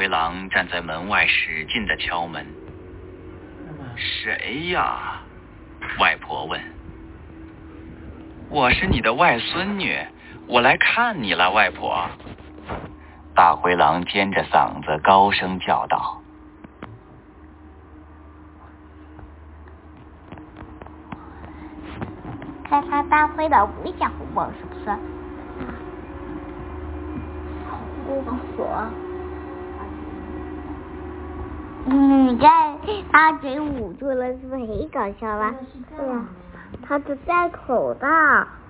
灰狼站在门外使劲地敲门。谁呀？外婆问。我是你的外孙女，我来看你了，外婆。大灰狼尖着嗓子高声叫道。 看来大灰狼不会讲红包，是不是？锁。你看他嘴捂住了，是不是很搞笑吧？对呀，他是戴口罩。